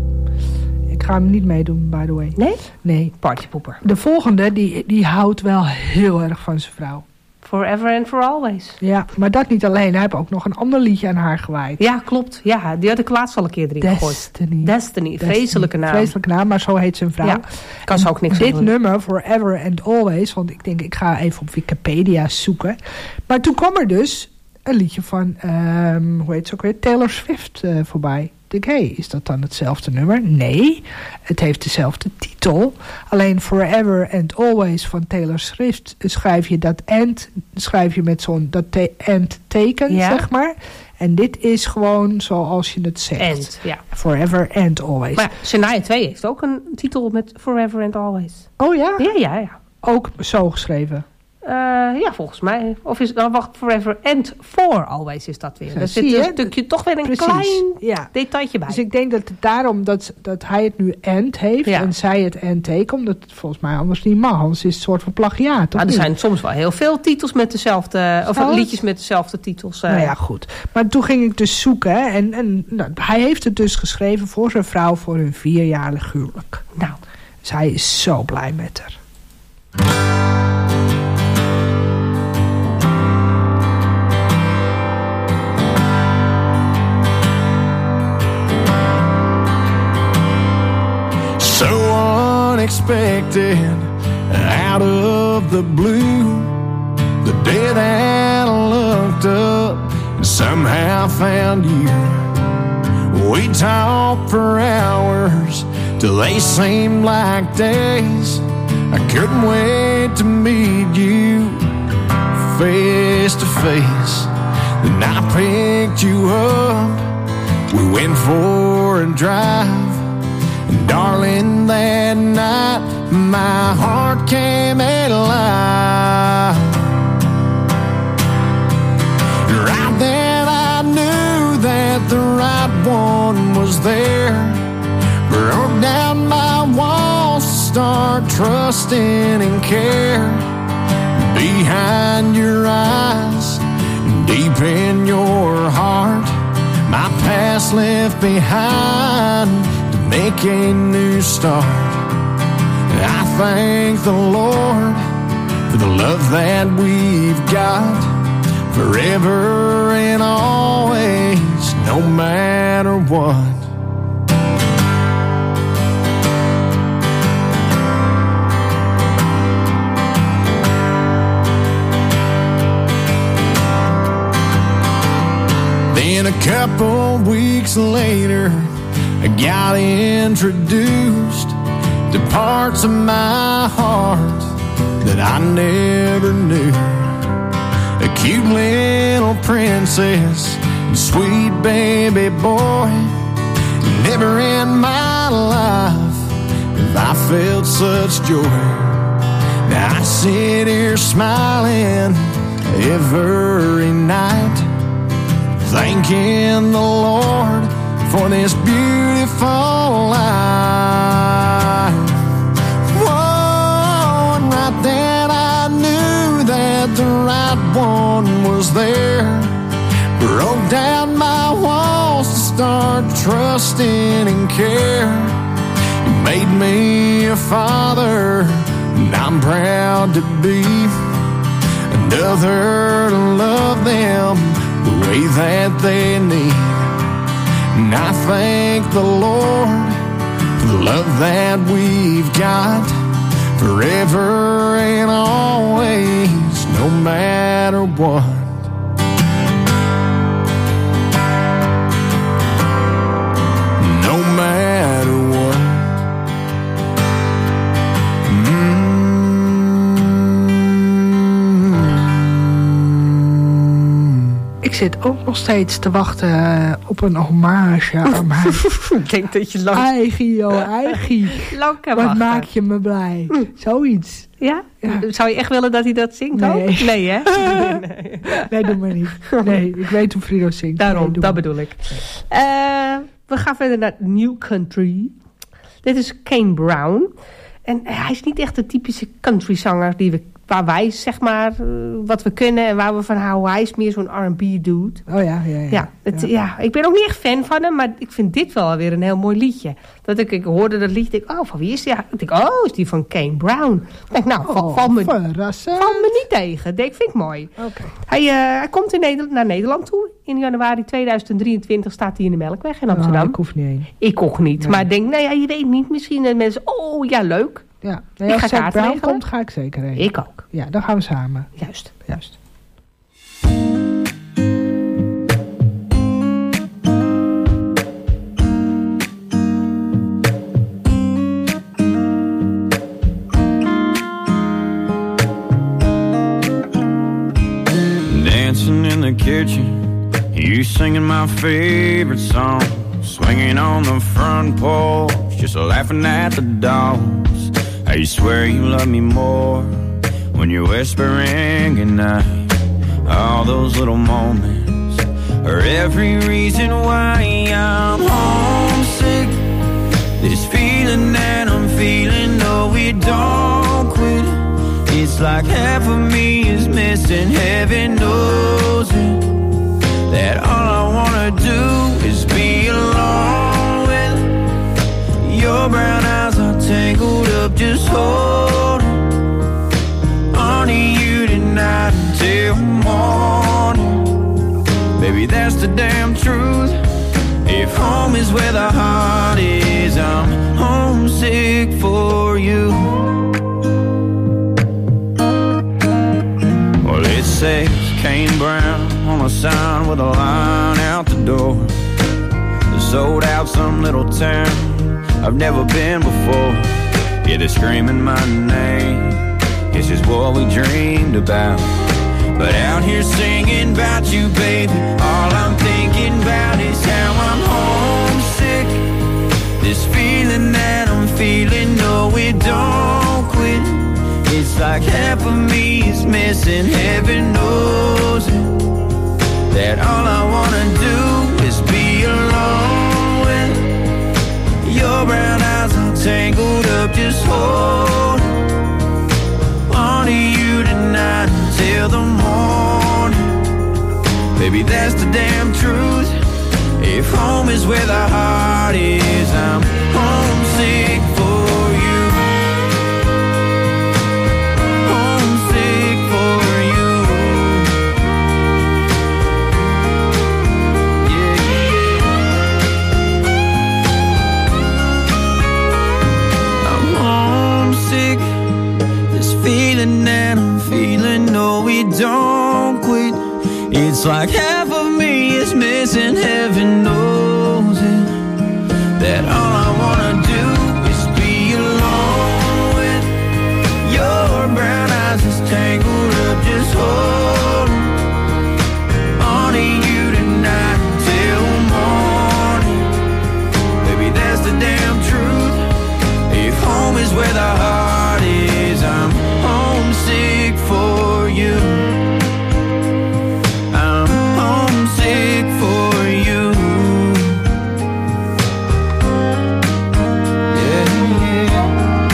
Ik ga hem niet meedoen, by the way. Nee? Nee. Partypoeper. De volgende, die, die houdt wel heel erg van zijn vrouw. Forever and for Always. Ja, maar dat niet alleen. Hij heeft ook nog een ander liedje aan haar gewaaid. Ja, klopt. Ja, die had ik laatst al een keer erin gegooid. Destiny. Destiny. Vreselijke naam. Vreselijke naam, maar zo heet zijn vrouw. Ja, kan ze ook niks aan Dit doen. nummer, Forever and Always, want ik denk, ik ga even op Wikipedia zoeken. Maar toen kwam er dus een liedje van, um, hoe heet ze ook weer, Taylor Swift uh, voorbij. Ik denk, hé, hey, is dat dan hetzelfde nummer? Nee, het heeft dezelfde titel. Alleen Forever and Always van Taylor Swift schrijf je dat and, schrijf je met zo'n dat te, and teken, ja. zeg maar. En dit is gewoon zoals je het zegt. And, ja. Forever and Always. Maar ja, Shania twee heeft ook een titel met Forever and Always. Oh ja? Ja, ja, ja. Ook zo geschreven. Uh, ja, volgens mij. Of is het dan, wacht, Forever and For Always is dat weer. Ja, Daar zit een stukje toch weer een Precies. klein ja. detailje bij. Dus ik denk dat het daarom dat, dat hij het nu and heeft ja. en zij het and teken, omdat het volgens mij anders niet mag. Anders is het een soort van plagiaat. Nou, er niet? zijn soms wel heel veel titels met dezelfde, of oh. liedjes met dezelfde titels. Uh. Nou ja, goed. Maar toen ging ik dus zoeken hè, en, en nou, hij heeft het dus geschreven voor zijn vrouw voor hun vierjarig huwelijk. Nou. Dus hij is zo blij met haar. unexpected, out of the blue. The day that I looked up and somehow found you. We talked for hours till they seemed like days. I couldn't wait to meet you face to face. Then I picked you up, we went for a drive. And darling, that night my heart came alive. Right then I knew that the right one was there. Broke down my walls to start trusting and care. Behind your eyes, deep in your heart, my past left behind to make a new start. I thank the Lord for the love that we've got, forever and always, no matter what. Then a couple weeks later, I got introduced to parts of my heart that I never knew. A cute little princess and sweet baby boy. Never in my life have I felt such joy. Now I sit here smiling every night, thanking the Lord for this beautiful life. Whoa, and right then I knew that the right one was there. Broke down my walls to start trusting and care. You made me a father, and I'm proud to be another to love them the way that they need. And I thank the Lord for the love that we've got, forever and always, no matter what. No matter what. Ik zit ook nog steeds te wachten op een hommage aan mij. Ik denk dat je lang... Eigie, joh, eigie. Lang kan Wat wachten. maak je me blij. Mm. Zoiets. Ja? Ja? Zou je echt willen dat hij dat zingt Nee. ook? Nee, hè? nee. nee, doe maar niet. Nee, ik weet hoe Frido zingt. Daarom, nee, dat maar. bedoel ik. Uh, we gaan verder naar New Country. Dit is Kane Brown. En hij is niet echt de typische countryzanger die we, waar wij, zeg maar, uh, wat we kunnen en waar we van houden. Hij is meer zo'n R en B dude. Oh ja, ja, ja. Ja, het, ja. ja, ik ben ook niet echt fan van hem, maar ik vind dit wel weer een heel mooi liedje. Dat ik, ik hoorde dat liedje, ik, oh, van wie is die? Ja, ik denk, oh, is die van Kane Brown? Ik denk, nou, val, Oh, val, me, verrassend. val me niet tegen. Ik denk, vind ik mooi. Okay. Hij, uh, hij komt in Nederland, naar Nederland toe. In januari tweeduizend drieëntwintig staat hij in de Melkweg in Amsterdam. Oh, ik hoef niet heen. Ik ook niet, Nee. maar ik denk, nou ja, je weet niet. Misschien dat mensen, oh ja, leuk. Ja, Ik nee, als ga Zac kaarten Brown regelen. komt, ga ik zeker heen. Ik ook. Ja, dan gaan we samen. Juist. Juist. Dancing in the kitchen, you singing my favorite song, swinging on the front porch, just laughing at the dogs. I swear you love me more when you're whispering goodnight. All those little moments are every reason why I'm homesick. This feeling that I'm feeling, no, we don't quit. It's like half of me is missing, heaven knows it. That all I wanna do is be alone with your brown eyes are tangled up, just holding on to you tonight until morning. Baby, that's the damn truth. If home is where the heart is, I'm homesick for you. sign with a line out the door. Sold out some little town I've never been before. Yeah, they're screaming my name. It's just what we dreamed about. But out here singing about you, baby, all I'm thinking about is how I'm homesick. This feeling that I'm feeling, no, it don't quit. It's like half of me is missing, heaven knows it. That all I wanna do is be alone with your brown eyes all tangled up, just hold on to you tonight until the morning. Baby, that's the damn truth. If home is where the heart is, I'm homesick for you. Homesick for you. Yeah, yeah. I'm homesick. This feeling that I'm feeling, no, it don't quit. It's like half of me is missing, heaven knows it. That all I wanna do is be alone with your brown eyes is tangled up, just hold on to you tonight till morning. Baby, that's the damn truth. If home is where the heart is, I'm homesick for you. Homesick for you. Yeah, yeah.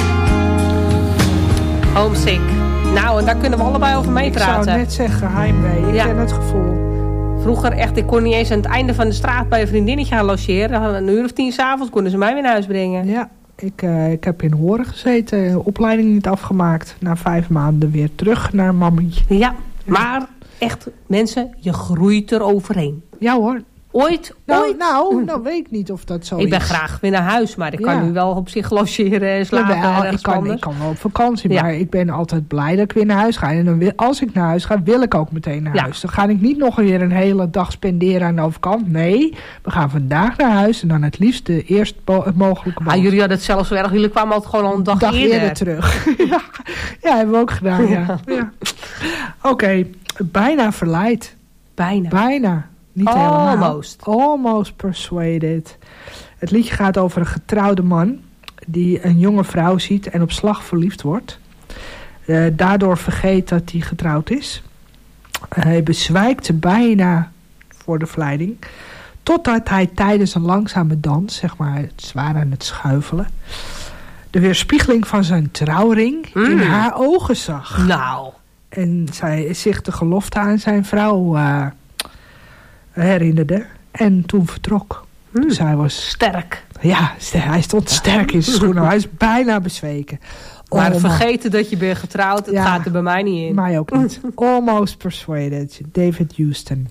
Homesick. Nou, en daar kunnen we allebei over meepraten. Ik zou net zeggen, heimwee. Ik Ja. ken het gevoel. Vroeger echt, ik kon niet eens aan het einde van de straat bij een vriendinnetje gaan logeren. Een uur of tien 's avonds konden ze mij weer naar huis brengen. Ja, ik, uh, ik heb in Horen gezeten. Opleiding niet afgemaakt. Na vijf maanden weer terug naar mammie. Ja, maar echt, mensen, je groeit er overheen. Ja hoor. Ooit, Nou, ooit. nou, nou weet ik niet of dat zo is. Ik ben graag weer naar huis, maar ik Ja. kan nu wel op zich logeren en slapen. Jawel, en ik, kan, anders. ik kan wel op vakantie, Ja. maar ik ben altijd blij dat ik weer naar huis ga. En dan wil, als ik naar huis ga, wil ik ook meteen naar Ja. huis. Dan ga ik niet nog weer een hele dag spenderen aan de overkant. Nee, we gaan vandaag naar huis en dan het liefst de eerst bo- mogelijke Ah, jullie hadden het zelfs zo erg. Jullie kwamen altijd gewoon al een dag, dag eerder. eerder terug. ja. ja, hebben we ook gedaan, ja. ja. Oké, bijna verleid. Bijna. Bijna. Niet helemaal. Almost. Almost persuaded. Het liedje gaat over een getrouwde man die een jonge vrouw ziet en op slag verliefd wordt. Uh, daardoor vergeet dat hij getrouwd is. Uh, hij bezwijkt bijna voor de verleiding. Totdat hij tijdens een langzame dans, zeg maar zwaar aan het schuifelen, de weerspiegeling van zijn trouwring Mm. in haar ogen zag. Nou. En zij zich de gelofte aan zijn vrouw uh, herinnerde. En toen vertrok. Mm. Dus hij was... Sterk. Ja, ster- hij stond sterk in zijn schoenen. Hij is bijna bezweken. Maar Almost- vergeten dat je bent getrouwd, het Ja. gaat er bij mij niet in. Mij ook niet. Almost persuaded. David Houston.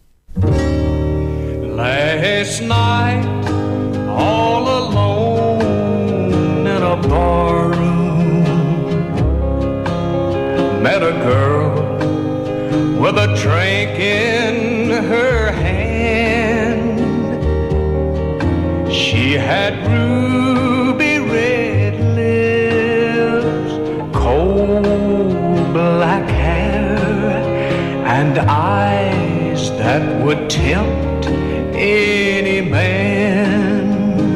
Last night, all alone in a barroom, met a girl with a drink in her hand. She had ruby red lips, cold black hair, and eyes that would tempt any man.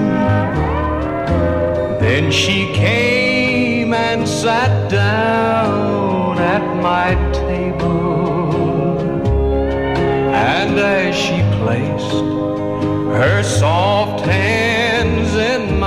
Then she came and sat down at my table, and as she placed her soft hands in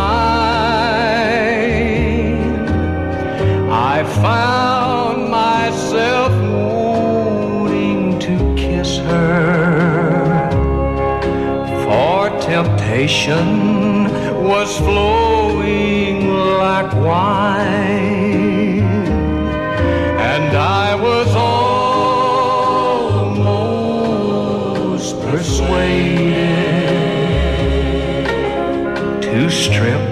mine, I found myself wanting to kiss her, for temptation was flowing like wine, and I was almost persuaded to strip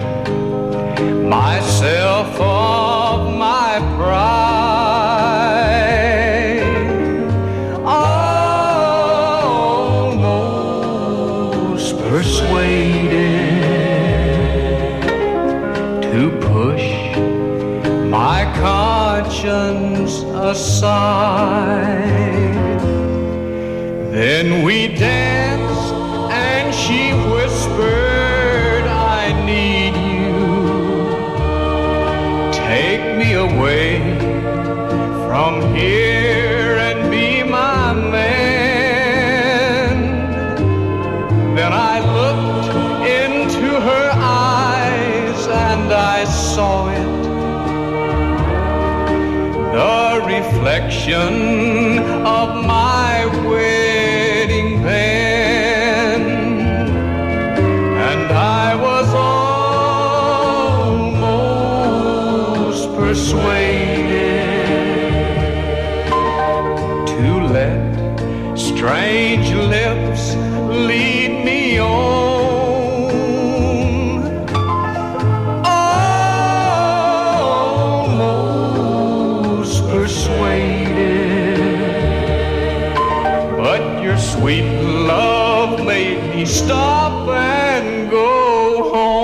myself of my pride. Oh, conscience aside. Then we danced and she whispered, I need you. Take me away from here and be my man. Then I looked into her eyes and I saw it. The reflection of my wedding band, and I was almost persuaded to let strange lips lead me on. Sweet love made me stop and go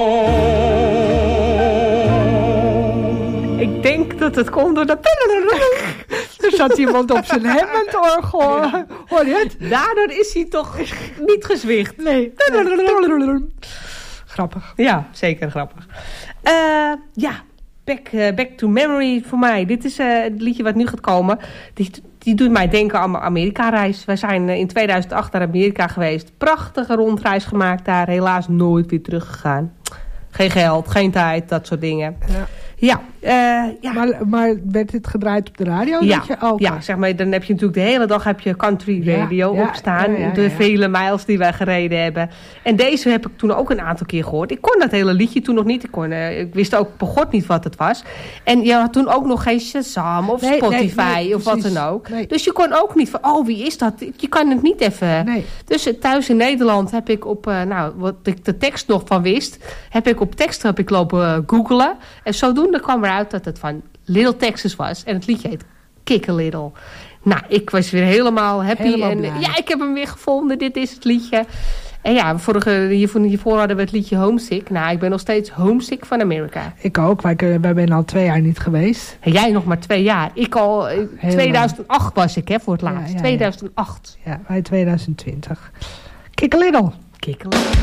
home. Ik denk dat het komt door de... Er zat iemand op zijn Hammond-orgel. Hoor je het? Daardoor is hij toch niet gezwicht. Nee. Grappig. Ja, zeker grappig. Uh, ja, back, uh, back to memory voor mij. Dit is uh, het liedje wat nu gaat komen. Dit, die doet mij denken aan mijn Amerika-reis. Wij zijn uh, in tweeduizend acht naar Amerika geweest. Prachtige rondreis gemaakt daar. Helaas nooit weer teruggegaan. Geen geld, geen tijd, dat soort dingen. Ja. Ja, uh, ja. Maar, maar werd dit gedraaid op de radio? Ja, dat je, oh, ja, zeg maar, dan heb je natuurlijk de hele dag heb je country radio ja, ja, opstaan. ja, ja, ja, de ja. vele miles die wij gereden hebben. En deze heb ik toen ook een aantal keer gehoord. Ik kon dat hele liedje toen nog niet. Ik, kon, uh, ik wist ook per god niet wat het was. En je had toen ook nog geen Shazam of nee, Spotify nee, nee, of precies. wat dan ook. Nee. Dus je kon ook niet van, oh wie is dat? Je kan het niet even. Nee. Dus uh, thuis in Nederland heb ik op, uh, nou wat ik de tekst nog van wist, heb ik op tekst heb ik lopen uh, googlen. En zodoende kwam eruit dat het van Little Texas was. En het liedje heet Kick a Little. Nou, ik was weer helemaal happy. Helemaal en blij. ja, ik heb hem weer gevonden. Dit is het liedje. En ja, vorige, hiervoor hadden we het liedje Homesick. Nou, ik ben nog steeds homesick van Amerika. Ik ook. Wij, wij zijn al twee jaar niet geweest. En jij nog maar twee jaar. Ik al, eh, tweeduizend acht was ik hè, voor het Ja, laatst. ja, ja. tweeduizend acht. Ja, wij tweeduizend twintig. Kick a little. Kick a little.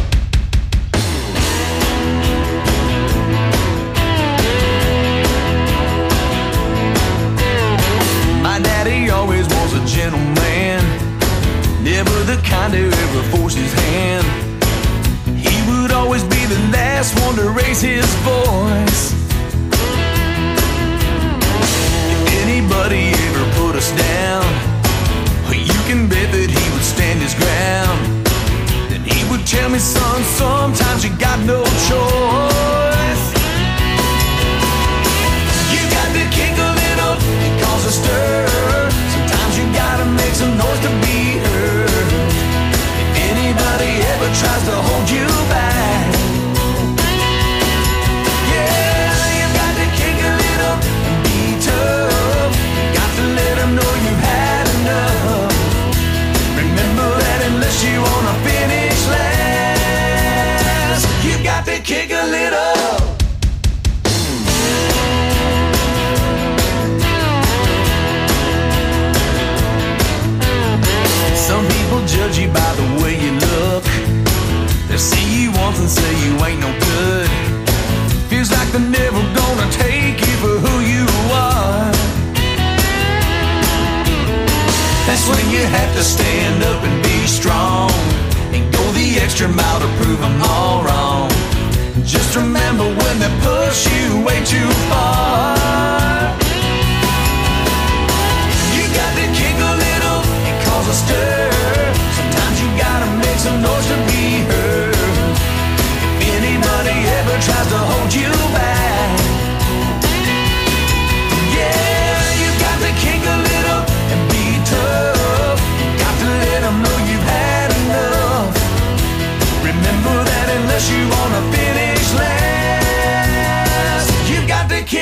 My daddy always was a gentleman, never the kind to ever force his hand. He would always be the last one to raise his voice. If anybody ever put us down, you can bet that he would stand his ground. Then he would tell me, son, sometimes you got no choice. You got to kick a little, it cause a stir. Sometimes you gotta make some noise to be heard. If anybody ever tries to hold you back, yeah, you got to kick a little and be tough. You got to let them know you've had enough. Remember that unless you wanna finish last, you got to kick a little. Some people judge you by the way you look. They see you once and say you ain't no good. Feels like they're never gonna take you for who you are. That's when you have to stand up and be strong and go the extra mile to prove them all wrong. Just remember when they push you way too far, you got to kick a little and cause a stir. Sometimes you gotta make some noise to be heard. If anybody ever tries to hold you back, yeah, you got to kick a little and be tough. You got to let them know you've had enough. Remember that unless you wanna finish last, you got to kick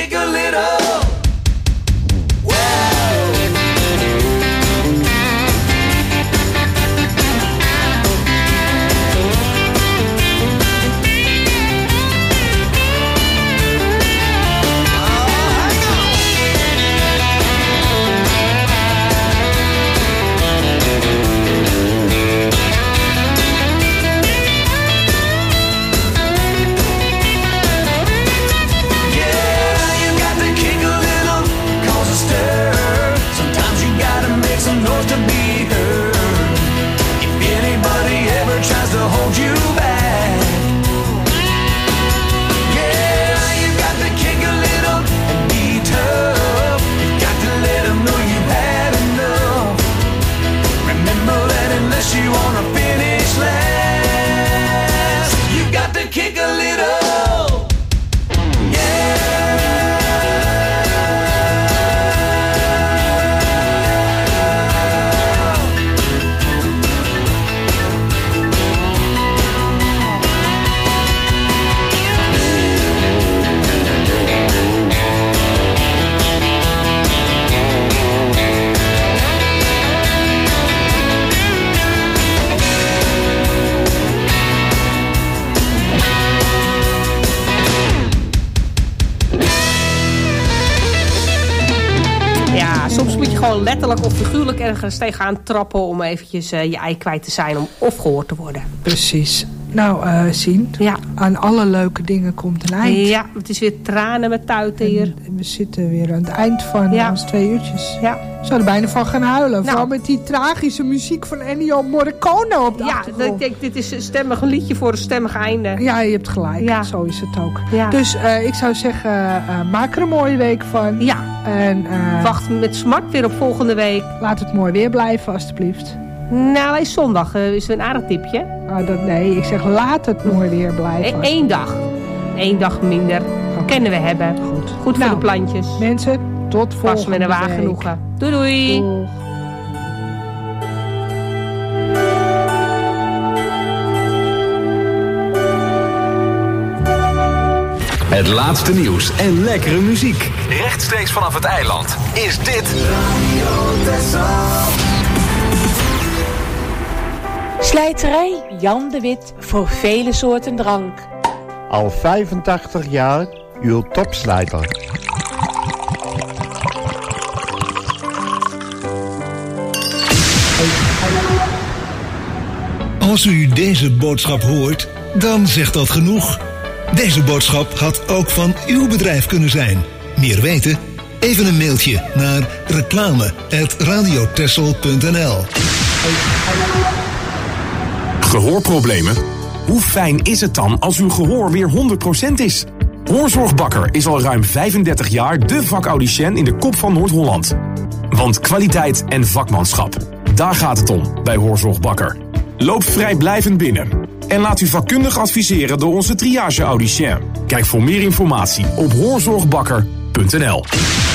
Ja, soms moet je gewoon letterlijk of figuurlijk ergens tegenaan trappen om eventjes uh, je ei kwijt te zijn om, of gehoord te worden. Precies. Nou, uh, Sien, ja. aan alle leuke dingen komt een eind. Ja, het is weer tranen met tuiten hier. En we zitten weer aan het eind van ja. ons twee uurtjes. Ja. Ik zou er bijna van gaan huilen. Nou. Vooral met die tragische muziek van Ennio Morricone op de ja, achtergrond. Ja, ik denk, dit is een stemmig liedje voor een stemmig einde. Ja, je hebt gelijk. Ja. Zo is het ook. Ja. Dus uh, ik zou zeggen, uh, maak er een mooie week van. Ja. En, uh, wacht met smart weer op volgende week. Laat het mooi weer blijven, alstublieft. Nou, alleen zondag uh, is er een aardig tipje. Oh, dat, nee, ik zeg laat het mooi weer blijven. Eén dag. Eén dag minder. Okay. Kennen we hebben. Goed, Goed nou, voor de plantjes. Mensen, tot volgende Pas met een wagen genoegen. Doei doei. Doeg. Het laatste nieuws en lekkere muziek. Rechtstreeks vanaf het eiland is dit Radio Texel. Slijterij Jan de Wit voor vele soorten drank. Al vijfentachtig jaar uw topslijter. Als u deze boodschap hoort, dan zegt dat genoeg. Deze boodschap had ook van uw bedrijf kunnen zijn. Meer weten? Even een mailtje naar reclame apenstaartje radiotessel punt n l. Gehoorproblemen? Hoe fijn is het dan als uw gehoor weer honderd procent is? Hoorzorgbakker is al ruim vijfendertig jaar de vakaudiënt in de kop van Noord-Holland. Want kwaliteit en vakmanschap, daar gaat het om bij Hoorzorgbakker. Loop vrijblijvend binnen en laat u vakkundig adviseren door onze triage-audicien. Kijk voor meer informatie op hoorzorgbakker punt n l.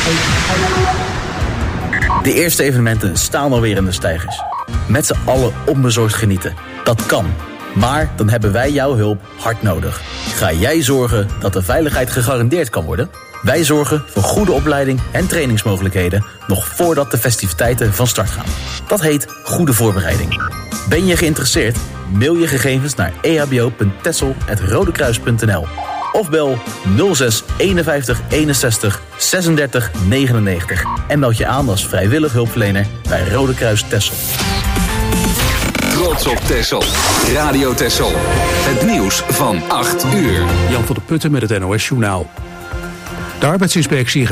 De eerste evenementen staan alweer in de steigers. Met z'n allen onbezorgd genieten. Dat kan. Maar dan hebben wij jouw hulp hard nodig. Ga jij zorgen dat de veiligheid gegarandeerd kan worden? Wij zorgen voor goede opleiding en trainingsmogelijkheden nog voordat de festiviteiten van start gaan. Dat heet goede voorbereiding. Ben je geïnteresseerd? Mail je gegevens naar e h b o punt tessel apenstaartje rodekruis punt n l of bel nul zes eenenvijftig eenenzestig zesendertig negenennegentig en meld je aan als vrijwillig hulpverlener bij Rode Kruis Texel. Trots op Texel. Radio Texel. Het nieuws van acht uur. Jan van der Putten met het N O S Journaal. De arbeidsinspectie